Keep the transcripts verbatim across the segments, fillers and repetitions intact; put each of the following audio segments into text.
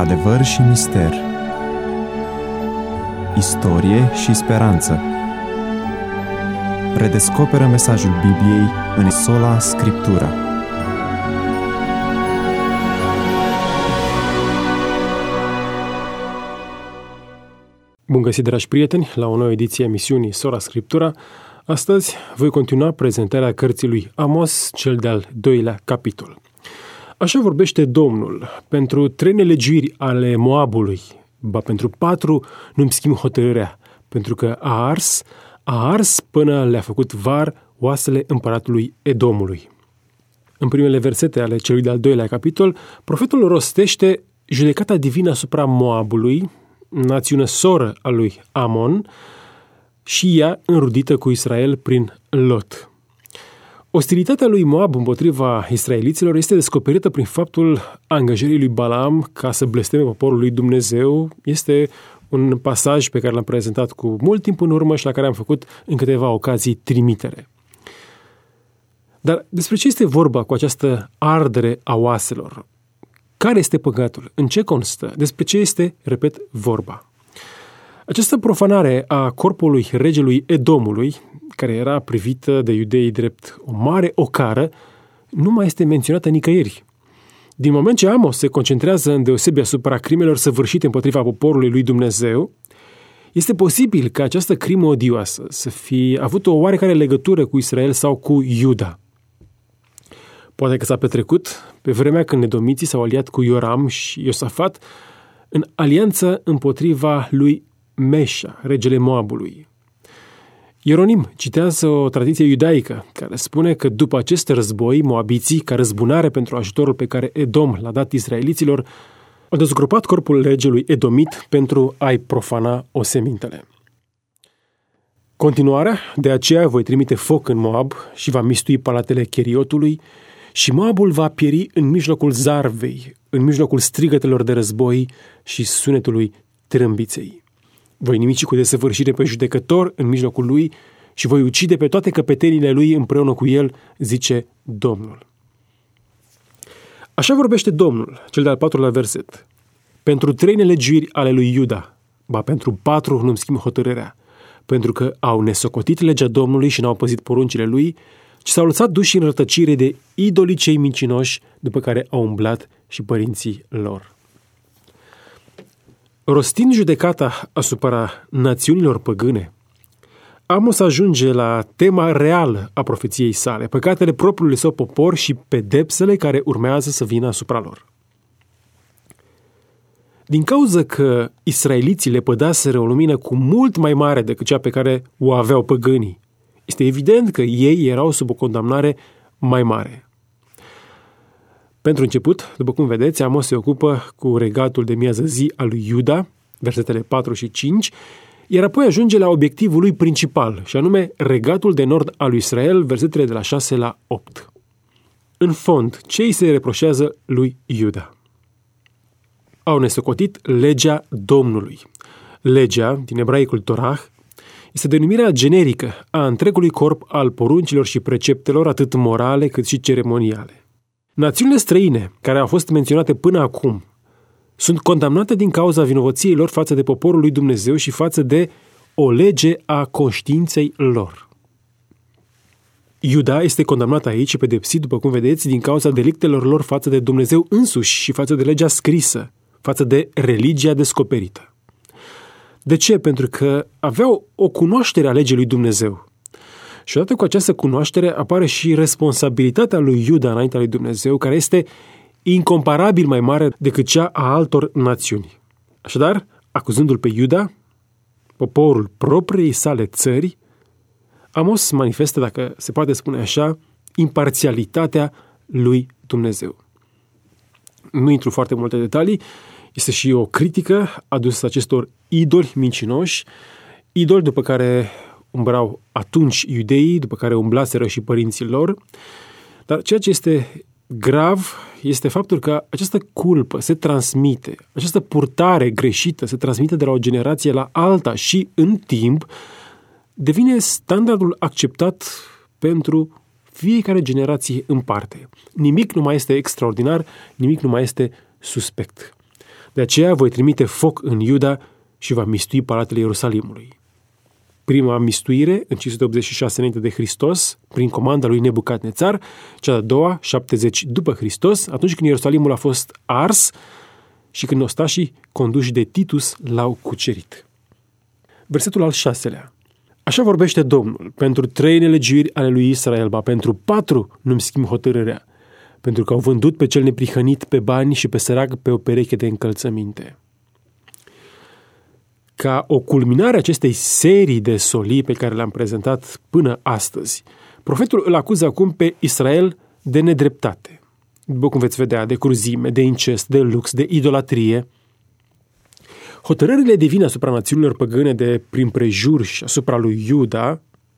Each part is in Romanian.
Adevăr și mister, istorie și speranță. Redescoperă mesajul Bibliei în Sola Scriptura. Bun găsit, dragi prieteni, la o nouă ediție a emisiunii Sola Scriptura. Astăzi voi continua prezentarea cărții lui Amos, cel de-al doilea capitol. Așa vorbește Domnul: pentru trei nelegiuiri ale Moabului, ba pentru patru nu-mi schimb hotărârea, pentru că a ars, a ars până le-a făcut var oasele împăratului Edomului. În primele versete ale celui de-al doilea capitol, profetul rostește judecata divină asupra Moabului, națiune soră a lui Amon, și ea înrudită cu Israel prin Lot. Ostilitatea lui Moab împotriva israeliților este descoperită prin faptul angajării lui Balaam ca să blesteme poporul lui Dumnezeu. Este un pasaj pe care l-am prezentat cu mult timp în urmă și la care am făcut în câteva ocazii trimitere. Dar despre ce este vorba cu această ardere a oaselor? Care este păcatul? În ce constă? Despre ce este, repet, vorba? Această profanare a corpului regelui Edomului, care era privită de iudei drept o mare ocară, nu mai este menționată nicăieri. Din moment ce Amos se concentrează îndeosebi asupra crimelor săvârșite împotriva poporului lui Dumnezeu, este posibil ca această crimă odioasă să fi avut o oarecare legătură cu Israel sau cu Iuda. Poate că s-a petrecut pe vremea când edomiții s-au aliat cu Ioram și Iosafat în alianță împotriva lui Meșa, regele Moabului. Ieronim citează o tradiție iudaică care spune că după acest război, moabiții, ca răzbunare pentru ajutorul pe care Edom l-a dat israeliților, au dezgropat corpul regelui edomit pentru a-i profana osemintele. Continuarea: de aceea voi trimite foc în Moab și va mistui palatele Cheriotului și Moabul va pieri în mijlocul zarvei, în mijlocul strigătelor de război și sunetului trâmbiței. Voi nimici cu desăvârșire pe judecător în mijlocul lui și voi ucide pe toate căpetenile lui împreună cu el, zice Domnul. Așa vorbește Domnul, cel de-al patrulea verset: pentru trei nelegiuiri ale lui Iuda, ba pentru patru nu-mi schimb hotărârea, pentru că au nesocotit legea Domnului și n-au păzit poruncile lui, ci s-au lăsat duși în rătăcire de idolii cei mincinoși, după care au umblat și părinții lor. Rostind judecata asupra națiunilor păgâne, Amos ajunge la tema reală a profeției sale, păcatele propriului său popor și pedepsele care urmează să vină asupra lor. Din cauza că israeliții le pădaseră o lumină cu mult mai mare decât cea pe care o aveau păgânii, este evident că ei erau sub o condamnare mai mare. Pentru început, după cum vedeți, Amos se ocupă cu regatul de miază zi al lui Iuda, versetele patru și cinci, iar apoi ajunge la obiectivul lui principal, și anume regatul de nord al lui Israel, versetele de la șase la opt. În fond, ce îi se reproșează lui Iuda? Au nesocotit legea Domnului. Legea, din ebraicul Torah, este denumirea generică a întregului corp al poruncilor și preceptelor, atât morale cât și ceremoniale. Națiunile străine, care au fost menționate până acum, sunt condamnate din cauza vinovăției lor față de poporul lui Dumnezeu și față de o lege a conștiinței lor. Iuda este condamnat aici și pedepsit, după cum vedeți, din cauza delictelor lor față de Dumnezeu însuși și față de legea scrisă, față de religia descoperită. De ce? Pentru că aveau o cunoaștere a legii lui Dumnezeu. Și odată cu această cunoaștere apare și responsabilitatea lui Iuda înaintea lui Dumnezeu, care este incomparabil mai mare decât cea a altor națiuni. Așadar, acuzându-l pe Iuda, poporul propriei sale țări, Amos manifestă, dacă se poate spune așa, imparțialitatea lui Dumnezeu. Nu intru foarte multe detalii, este și o critică adusă acestor idoli mincinoși, idoli după care umbrau atunci iudeii, după care umblaseră și părinții lor. Dar ceea ce este grav este faptul că această culpă se transmite, această purtare greșită se transmite de la o generație la alta și, în timp, devine standardul acceptat pentru fiecare generație în parte. Nimic nu mai este extraordinar, nimic nu mai este suspect. De aceea voi trimite foc în Iuda și va mistui palatele Ierusalimului. Prima mistuire, în cinci sute optzeci și șase înainte de Hristos, prin comanda lui Nebucadnețar, cea de-a doua, șaptezeci după Hristos, atunci când Ierusalimul a fost ars și când ostașii conduși de Titus l-au cucerit. Versetul al șaselea. Așa vorbește Domnul, pentru trei nelegiuiri ale lui Israel, ba pentru patru nu-mi schimb hotărârea, pentru că au vândut pe cel neprihănit pe bani și pe sărac pe o pereche de încălțăminte. Ca o culminare a acestei serii de solii pe care le-am prezentat până astăzi, profetul îl acuză acum pe Israel de nedreptate. După cum veți vedea, de cruzime, de incest, de lux, de idolatrie. Hotărârile divine asupra națiunilor păgâne de prin prejur și asupra lui Iuda,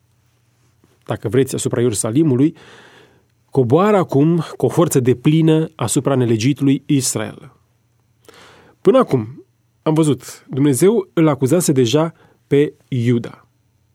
dacă vreți, asupra Ierusalimului, coboară acum cu o forță deplină asupra nelegiuitului Israel. Până acum, am văzut, Dumnezeu îl acuzase deja pe Iuda.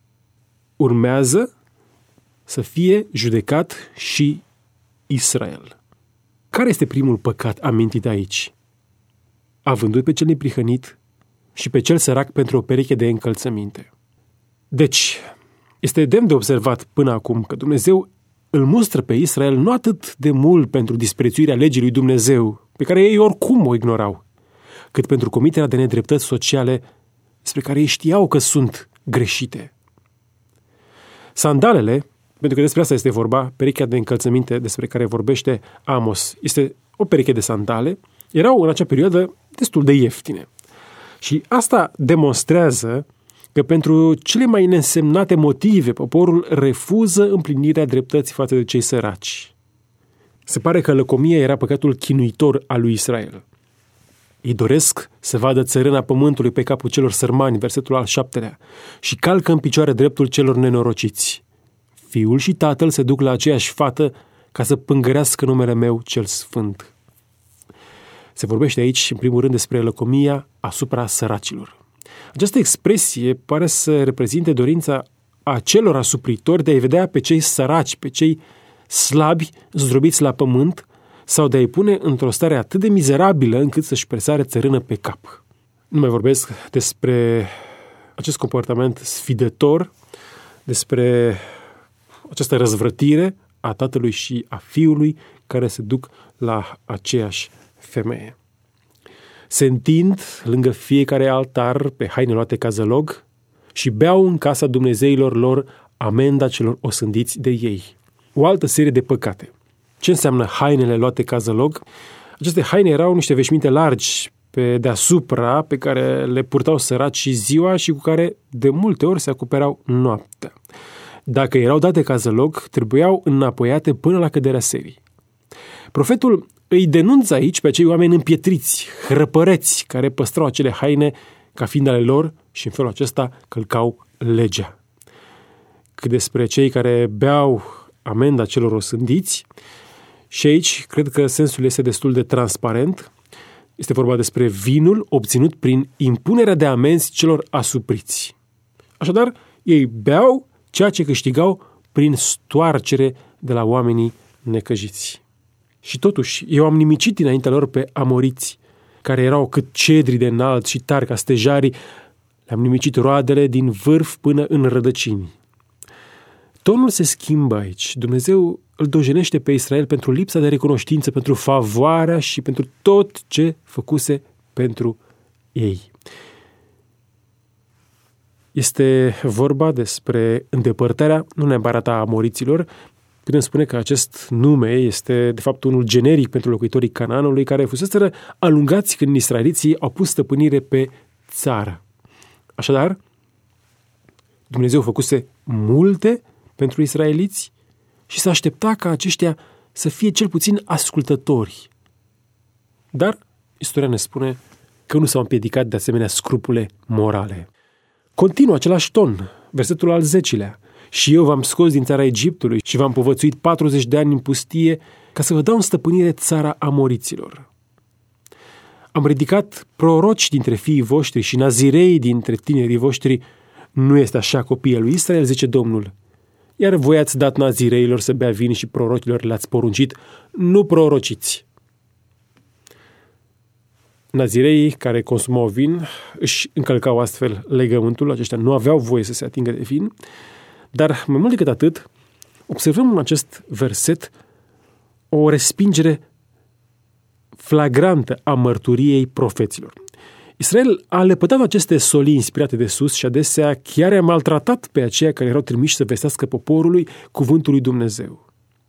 Urmează să fie judecat și Israel. Care este primul păcat amintit aici? A vândut pe cel neprihănit și pe cel sărac pentru o pereche de încălțăminte. Deci, este demn de observat până acum că Dumnezeu îl mustră pe Israel nu atât de mult pentru disprețuirea legii lui Dumnezeu, pe care ei oricum o ignorau, cât pentru comiterea de nedreptăți sociale despre care ei știau că sunt greșite. Sandalele, pentru că despre asta este vorba, perechea de încălțăminte despre care vorbește Amos, este o pereche de sandale, erau în acea perioadă destul de ieftine. Și asta demonstrează că pentru cele mai neînsemnate motive poporul refuză împlinirea dreptății față de cei săraci. Se pare că lăcomia era păcatul chinuitor al lui Israel. Ei doresc să vadă țărâna pământului pe capul celor sărmani, versetul al șaptelea, și calcă în picioare dreptul celor nenorociți. Fiul și tatăl se duc la aceeași fată ca să pângărească numele meu cel sfânt. Se vorbește aici, în primul rând, despre lăcomia asupra săracilor. Această expresie pare să reprezinte dorința acelor asupritori de a-i vedea pe cei săraci, pe cei slabi, zdrobiți la pământ, sau de a-i pune într-o stare atât de mizerabilă încât să-și presare țărână pe cap. Nu mai vorbesc despre acest comportament sfidător, despre această răzvrătire a tatălui și a fiului care se duc la aceeași femeie. Se întind lângă fiecare altar pe haine luate ca zălog și beau în casa dumnezeilor lor amenda celor osândiți de ei. O altă serie de păcate. Ce înseamnă hainele luate ca zălog? Aceste haine erau niște veșminte largi pe deasupra pe care le purtau săraci și ziua și cu care de multe ori se acoperau noaptea. Dacă erau date ca zălog, trebuiau înapoiate până la căderea serii. Profetul îi denunță aici pe acei oameni împietriți, hrăpăreți, care păstrau acele haine ca fiind ale lor și în felul acesta călcau legea. Cât despre cei care beau amenda celor osândiți, și aici cred că sensul este destul de transparent. Este vorba despre vinul obținut prin impunerea de amenzi celor asupriți. Așadar, ei beau ceea ce câștigau prin stoarcere de la oamenii necăjiți. Și totuși, eu am nimicit dinaintea lor pe amoriți, care erau cât cedri de înalt și tari ca stejarii, le-am nimicit roadele din vârf până în rădăcini. Tonul se schimbă aici. Dumnezeu îl dojenește pe Israel pentru lipsa de recunoștință, pentru favoarea și pentru tot ce făcuse pentru ei. Este vorba despre îndepărtarea, nu neapărat a amoriților. Putem spune că acest nume este de fapt unul generic pentru locuitorii Canaanului care fuseseră alungați când israeliții au pus stăpânire pe țară. Așadar, Dumnezeu făcuse multe pentru israeliți și s-a aștepta ca aceștia să fie cel puțin ascultători. Dar istoria ne spune că nu s-au împiedicat de asemenea scrupule morale. Continuă același ton, versetul al zecelea. Și eu v-am scos din țara Egiptului și v-am povățuit patruzeci de ani în pustie ca să vă dau în stăpânire țara amoriților. Am ridicat proroci dintre fiii voștri și nazirei dintre tinerii voștri. Nu este așa, copiii lui Israel, zice Domnul. Iar voi ați dat nazireilor să bea vin și prorocilor le-ați poruncit, nu prorociți. Nazireii care consumau vin își încălcau astfel legământul, aceștia nu aveau voie să se atingă de vin, dar mai mult decât atât, observăm în acest verset o respingere flagrantă a mărturiei profeților. Israel a lepădat aceste solii inspirate de sus și adesea chiar a maltratat pe aceia care erau trimiși să vestească poporului cuvântul lui Dumnezeu.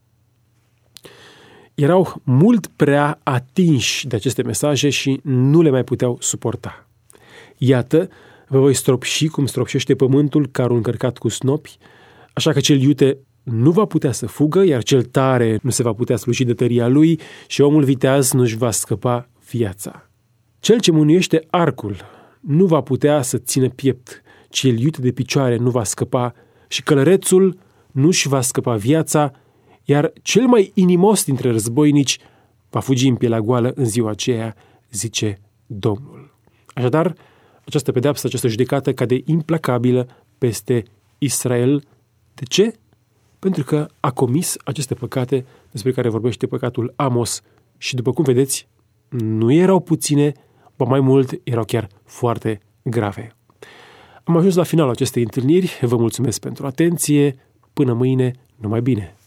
Erau mult prea atinși de aceste mesaje și nu le mai puteau suporta. Iată, vă voi stropși cum stropșește pământul carul încărcat cu snopi, așa că cel iute nu va putea să fugă, iar cel tare nu se va putea sluji de tăria lui și omul viteaz nu-și va scăpa viața. Cel ce mânuiește arcul nu va putea să țină piept, cel iute de picioare nu va scăpa și călărețul nu-și va scăpa viața, iar cel mai inimos dintre războinici va fugi în pielea goală în ziua aceea, zice Domnul. Așadar, această pedeapsă, această judecată cade implacabilă peste Israel. De ce? Pentru că a comis aceste păcate despre care vorbește păcatul Amos și, după cum vedeți, nu erau puține, ba mai mult, erau chiar foarte grave. Am ajuns la finalul acestei întâlniri, vă mulțumesc pentru atenție, până mâine, numai bine!